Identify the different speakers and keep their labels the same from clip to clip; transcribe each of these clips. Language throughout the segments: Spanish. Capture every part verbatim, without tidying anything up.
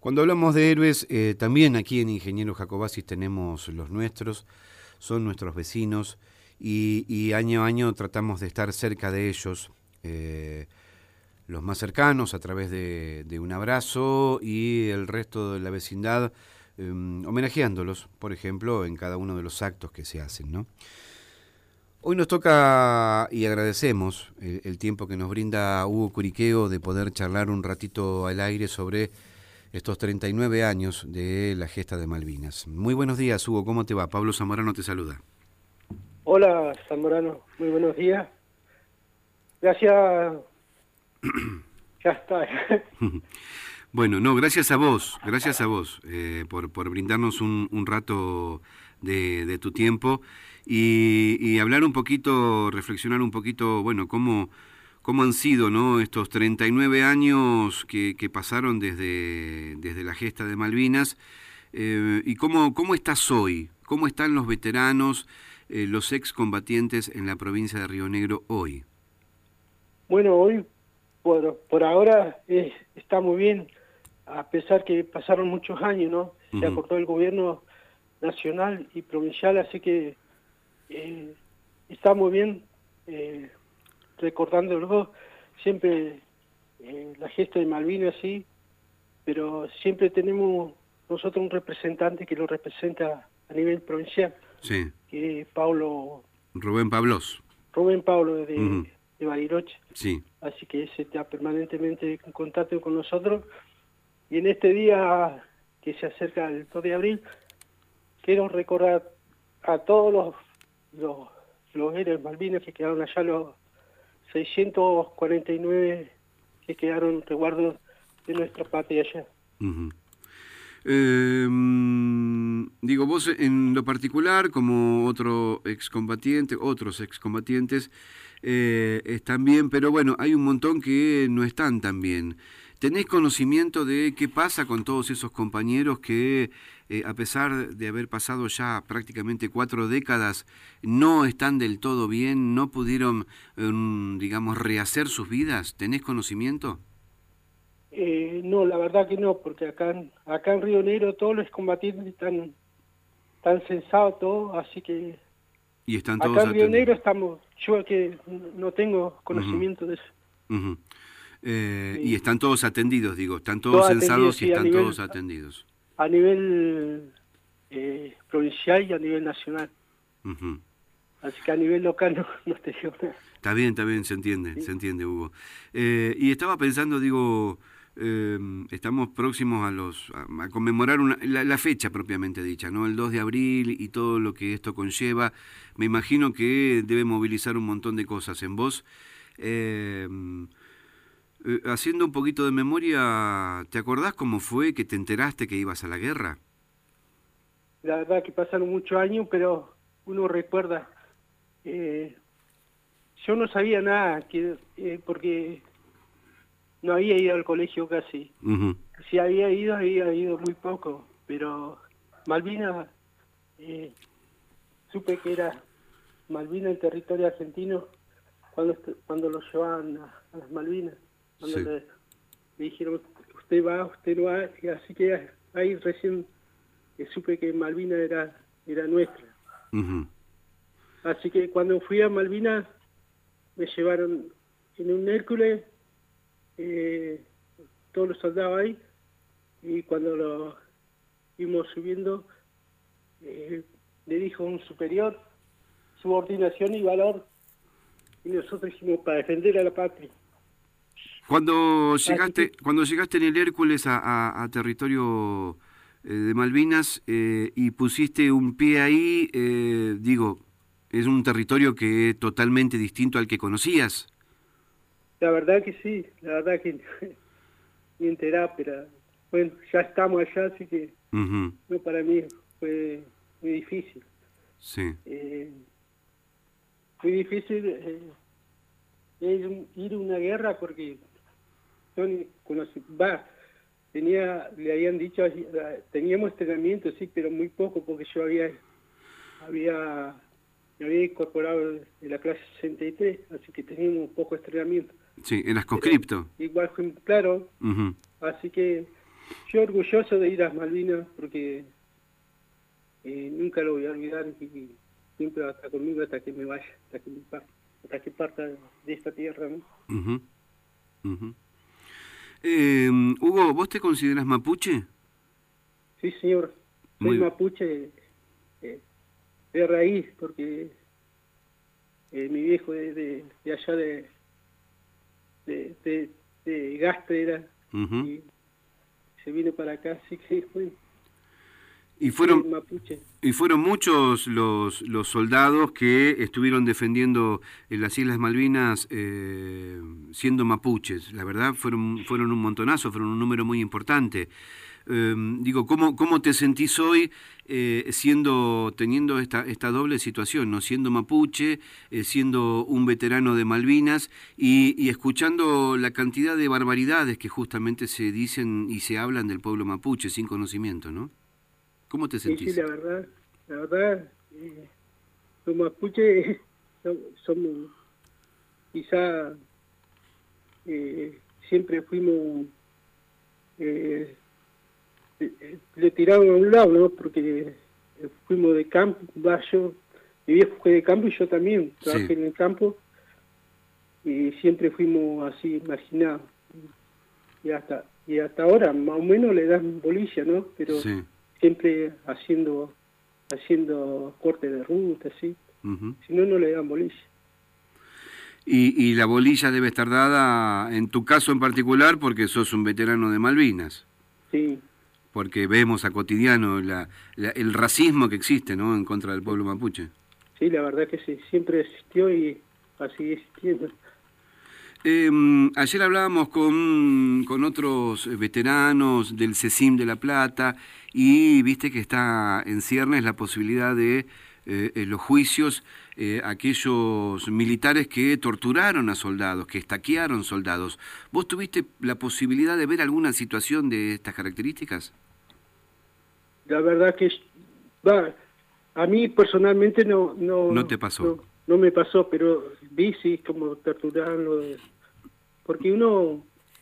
Speaker 1: Cuando hablamos de héroes, eh, también aquí en Ingenieros Jacobacis tenemos los nuestros, son nuestros vecinos y, y año a año tratamos de estar cerca de ellos, eh, los más cercanos a través de, de un abrazo y el resto de la vecindad eh, homenajeándolos, por ejemplo, en cada uno de los actos que se hacen, ¿no? Hoy nos toca y agradecemos el, el tiempo que nos brinda Hugo Curiqueo de poder charlar un ratito al aire sobre estos treinta y nueve años de la gesta de Malvinas. Muy buenos días, Hugo, ¿cómo te va? Pablo Zamorano te saluda.
Speaker 2: Hola, Zamorano, muy buenos días. Gracias. Ya está.
Speaker 1: Bueno, no, gracias a vos, gracias a vos eh, por, por brindarnos un, un rato de, de tu tiempo y, y hablar un poquito, reflexionar un poquito, bueno, cómo, cómo han sido, ¿no?, estos treinta y nueve años que, que pasaron desde, desde la gesta de Malvinas eh, y cómo, cómo estás hoy, cómo están los veteranos, eh, los excombatientes en la provincia de Río Negro hoy.
Speaker 2: Bueno, hoy por, por ahora eh, está muy bien, a pesar que pasaron muchos años, ¿no? Se
Speaker 1: Uh-huh.
Speaker 2: acordó el gobierno nacional y provincial, así que eh, está muy bien, eh, recordándolo siempre eh, la gesta de Malvinas, sí, pero siempre tenemos nosotros un representante que lo representa a nivel provincial,
Speaker 1: Sí.
Speaker 2: que es Paulo,
Speaker 1: Rubén Pablos.
Speaker 2: Rubén Pablo de,
Speaker 1: Uh-huh.
Speaker 2: de Bariloche.
Speaker 1: Sí.
Speaker 2: Así que ese está permanentemente en contacto con nosotros. Y en este día que se acerca el dos de abril, quiero recordar a todos los, los, los héroes Malvinas que quedaron allá, los seiscientos cuarenta y nueve que quedaron resguardos de nuestra patria allá.
Speaker 1: Uh-huh. Eh, digo, vos en lo particular, como otro excombatiente, otros excombatientes, eh, están bien, pero bueno, hay un montón que no están tan bien. ¿Tenés conocimiento de qué pasa con todos esos compañeros que, eh, a pesar de haber pasado ya prácticamente cuatro décadas, no están del todo bien, no pudieron, eh, digamos, rehacer sus vidas? ¿Tenés conocimiento?
Speaker 2: Eh, no, la verdad que no, porque acá en, acá en Río Negro todos los combatientes están, están censados todos, así que
Speaker 1: Y están
Speaker 2: acá
Speaker 1: todos
Speaker 2: en Río
Speaker 1: atendidos.
Speaker 2: Negro estamos, yo que no tengo conocimiento
Speaker 1: Uh-huh.
Speaker 2: de eso.
Speaker 1: Uh-huh. Eh, y
Speaker 2: Sí,
Speaker 1: están todos atendidos, digo, están todos
Speaker 2: todo atendido,
Speaker 1: censados y
Speaker 2: sí, a
Speaker 1: están
Speaker 2: nivel,
Speaker 1: todos atendidos.
Speaker 2: a nivel eh, provincial y a nivel nacional.
Speaker 1: Uh-huh.
Speaker 2: Así que a nivel local no, no te digo nada.
Speaker 1: Está bien, está bien, se entiende,
Speaker 2: Sí.
Speaker 1: se entiende, Hugo. Eh, y estaba pensando, digo, eh, estamos próximos a los a, a conmemorar una, la, la fecha propiamente dicha, ¿no? El dos de abril y todo lo que esto conlleva. Me imagino que debe movilizar un montón de cosas en vos. Eh, eh, haciendo un poquito de memoria, ¿te acordás cómo fue que te enteraste que ibas a la guerra?
Speaker 2: La verdad que pasaron muchos años, pero uno recuerda. Eh, yo no sabía nada, que, eh, porque no había ido al colegio casi.
Speaker 1: Uh-huh.
Speaker 2: Si había ido, había ido muy poco, pero Malvinas, eh, supe que era Malvinas el territorio argentino cuando cuando lo llevaban a, a las Malvinas, cuando
Speaker 1: Sí.
Speaker 2: le, le dijeron, usted va, usted no va, y así que ahí recién eh, supe que Malvinas era, era nuestra.
Speaker 1: Uh-huh.
Speaker 2: Así que cuando fui a Malvinas, me llevaron en un Hércules, eh, todos los soldados ahí, y cuando lo íbamos subiendo, eh, le dijo un superior, subordinación y valor, y nosotros dijimos, para defender a la patria.
Speaker 1: Cuando
Speaker 2: Así
Speaker 1: llegaste,
Speaker 2: que,
Speaker 1: cuando llegaste en el Hércules a, a, a territorio eh, de Malvinas eh, y pusiste un pie ahí, eh, digo, es un territorio que es totalmente distinto al que conocías.
Speaker 2: la verdad que sí, la verdad que ni enterá, pero bueno, ya estamos allá, así que
Speaker 1: Uh-huh.
Speaker 2: no, para mí fue muy difícil.
Speaker 1: Sí.
Speaker 2: Eh, muy difícil eh, es ir a una guerra porque yo ni conocí, va, tenía, le habían dicho, teníamos entrenamiento, sí, pero muy poco porque yo había, había, me había incorporado en la clase sesenta y tres, así que teníamos un poco de entrenamiento.
Speaker 1: Sí, eras
Speaker 2: Pero
Speaker 1: conscripto.
Speaker 2: igual fue claro,
Speaker 1: Uh-huh.
Speaker 2: así que yo orgulloso de ir a Malvinas porque eh, nunca lo voy a olvidar y siempre va a estar conmigo hasta que me vaya, hasta que, me par- hasta que parta de esta tierra, ¿no?
Speaker 1: Uh-huh, uh-huh. Eh, Hugo, ¿vos te consideras mapuche?
Speaker 2: Sí, señor. Soy
Speaker 1: Muy...
Speaker 2: mapuche eh, de raíz porque eh, mi viejo es de, de allá de, de, de, de Gastre era,
Speaker 1: uh-huh.
Speaker 2: y se vino para acá, así que fue...
Speaker 1: Y fueron, y fueron muchos los, los soldados que estuvieron defendiendo en las Islas Malvinas eh, siendo mapuches. La verdad, fueron, fueron un montonazo, fueron un número muy importante. Eh, digo, ¿cómo, ¿cómo te sentís hoy eh, siendo, teniendo esta, esta doble situación, ¿no? Siendo mapuche, eh, siendo un veterano de Malvinas y, y escuchando la cantidad de barbaridades que justamente se dicen y se hablan del pueblo mapuche sin conocimiento, ¿no? ¿Cómo te sentís?
Speaker 2: Sí, sí, la verdad, la verdad, eh, los mapuches somos, quizá, eh, siempre fuimos, eh, eh, le tiraron a un lado, ¿no? Porque fuimos de campo, va, yo, mi viejo fue de campo y yo también, trabajé sí. en el campo, y siempre fuimos así marginados. Y hasta, y hasta ahora, más o menos, le dan bolilla, ¿no? Pero... Sí. Siempre haciendo haciendo corte de ruta, ¿sí? Uh-huh. Si no, no le dan bolilla.
Speaker 1: Y, y la bolilla debe estar dada, en tu caso en particular, porque sos un veterano de Malvinas.
Speaker 2: Sí.
Speaker 1: Porque vemos a cotidiano la, la, el racismo que existe, ¿no?, en contra del pueblo mapuche.
Speaker 2: Sí, la verdad que sí, siempre existió y va a seguir existiendo.
Speaker 1: Eh, ayer hablábamos con, con otros veteranos del CECIM de La Plata y viste que está en ciernes la posibilidad de eh, en los juicios eh, aquellos militares que torturaron a soldados, que estaquearon soldados. ¿Vos tuviste la posibilidad de ver alguna situación de estas características?
Speaker 2: La verdad que va, a mí personalmente no... No,
Speaker 1: ¿No te pasó?
Speaker 2: No, no me pasó, pero vi sí como torturarlo, porque uno,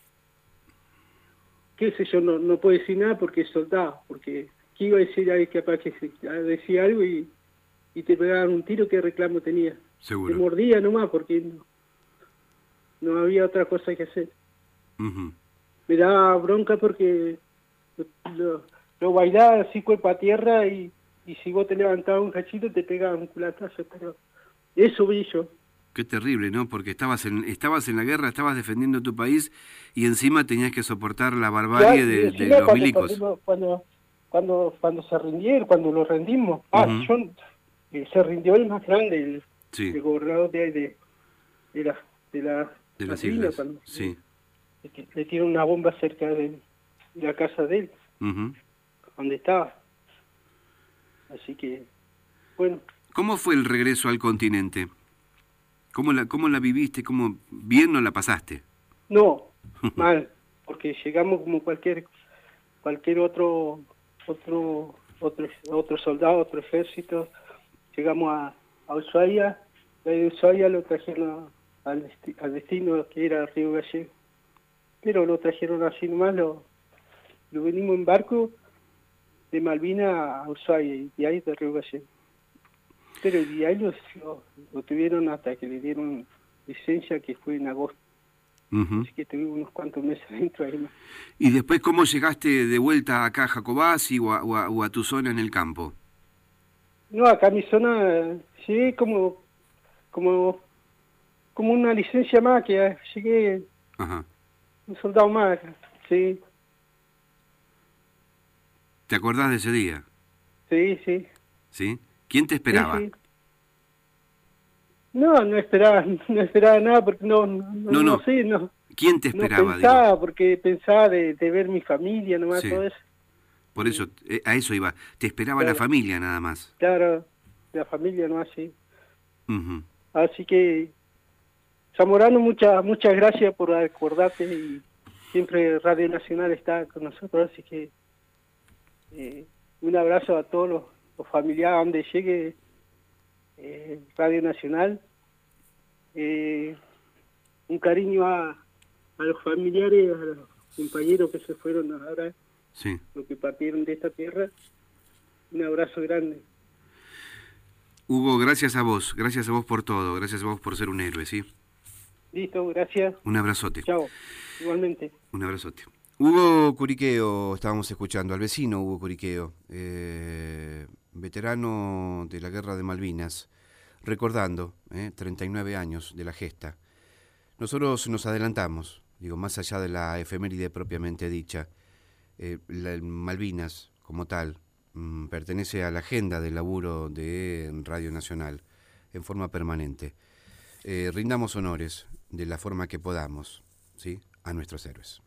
Speaker 2: qué sé yo, no, no puede decir nada porque es soldado, porque ¿qué iba a decir ahí capaz que decía algo y, y te pegaban un tiro? ¿Qué reclamo tenía?
Speaker 1: Seguro.
Speaker 2: Te mordía nomás porque no, no había otra cosa que hacer.
Speaker 1: Uh-huh.
Speaker 2: Me daba bronca porque lo, lo, lo bailaba así cuerpo a tierra y, y si vos te levantabas un cachito te pegaban un culatazo, pero... Eso vi yo.
Speaker 1: Qué terrible, ¿no? Porque estabas en estabas en la guerra, estabas defendiendo tu país y encima tenías que soportar la barbarie ya, de, de los
Speaker 2: cuando,
Speaker 1: milicos.
Speaker 2: Cuando, cuando, cuando se rindieron, cuando lo rendimos, ah, uh-huh. yo, eh, se rindió el más grande, el, sí. el gobernador de, de, de la de, la,
Speaker 1: de las islas,
Speaker 2: cuando,
Speaker 1: sí.
Speaker 2: Le, le tiró una bomba cerca de, de la casa de él,
Speaker 1: uh-huh.
Speaker 2: donde estaba. Así que, bueno...
Speaker 1: ¿Cómo fue el regreso al continente? ¿Cómo la, cómo la viviste? ¿Cómo bien no la pasaste?
Speaker 2: No, mal, porque llegamos como cualquier cualquier otro otro otro otro soldado, otro ejército. Llegamos a, a Ushuaia, de Ushuaia lo trajeron al, desti al destino que era Río Gallego, pero lo trajeron así nomás, lo, lo venimos en barco de Malvina a Ushuaia y de ahí de Río Gallego. Pero y ahí lo, lo, lo tuvieron hasta que le dieron licencia, que fue en agosto. Uh-huh. Así que tuvimos unos cuantos meses adentro ahí más.
Speaker 1: ¿Y después cómo llegaste de vuelta acá a Jacobasi o a, o, a, o a tu zona en el campo?
Speaker 2: No, acá a mi zona llegué como como como una licencia más, que llegué uh-huh. un soldado más, sí.
Speaker 1: ¿Te acordás de ese día?
Speaker 2: Sí, sí.
Speaker 1: ¿Sí? ¿Quién te esperaba?
Speaker 2: Sí, sí. No, no esperaba, no esperaba nada porque no, no, no,
Speaker 1: no, no.
Speaker 2: no sé, no.
Speaker 1: ¿Quién te esperaba?
Speaker 2: No pensaba,
Speaker 1: digo?
Speaker 2: porque pensaba de, de ver mi familia, nomás, sí. Todo eso.
Speaker 1: Por eso, eh, a eso iba. Te esperaba claro. La familia nada más.
Speaker 2: Claro, la familia nomás, sí.
Speaker 1: Uh-huh.
Speaker 2: Así que, Zamorano, muchas muchas gracias por acordarte y siempre Radio Nacional está con nosotros, así que eh, un abrazo a todos los, los familiares donde llegue eh, Radio Nacional, eh, un cariño a, a los familiares, a los compañeros que se fueron ahora
Speaker 1: Sí.
Speaker 2: los que partieron de esta tierra. Un abrazo grande.
Speaker 1: Hugo, gracias a vos, gracias a vos por todo, gracias a vos por ser un héroe, ¿sí?
Speaker 2: Listo, gracias.
Speaker 1: Un abrazote.
Speaker 2: Chao, igualmente.
Speaker 1: Un abrazote. Hugo Curiqueo, estábamos escuchando, al vecino Hugo Curiqueo, eh, veterano de la Guerra de Malvinas, recordando, eh, treinta y nueve años de la gesta. Nosotros nos adelantamos, digo, más allá de la efeméride propiamente dicha, eh, la, Malvinas, como tal, mmm, pertenece a la agenda del laburo de Radio Nacional, en forma permanente. Eh, rindamos honores de la forma que podamos, ¿sí?, a nuestros héroes.